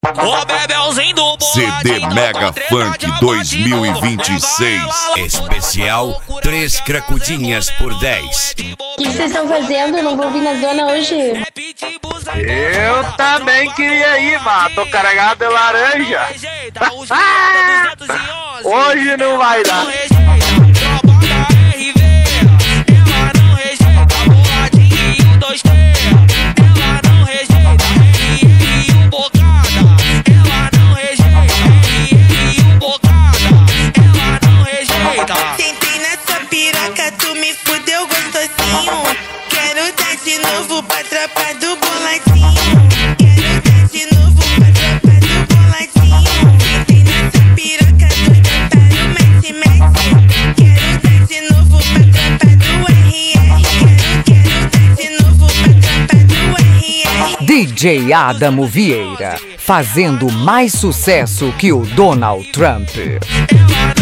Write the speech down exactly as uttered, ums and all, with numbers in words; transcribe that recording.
O Bebelzinho do C D Mega Funk dois mil e vinte e seis. Especial três cracudinhas por dez. O que vocês estão fazendo? Não vou vir na zona hoje. Eu também queria ir, mas tô carregado de laranja. Hoje não vai dar. Sentei nessa piroca, tu me fudeu gostosinho. Quero dar de novo pra tropa do boladinho. Quero dar de novo pra tropa do boladinho. Sentei nessa piroca, doida para o mete-mete. Quero dar de novo pra tropa do R R. Quero, quero dar de novo pra tropa do R R. D J Adamo Vieira, fazendo mais sucesso que o Donald Trump.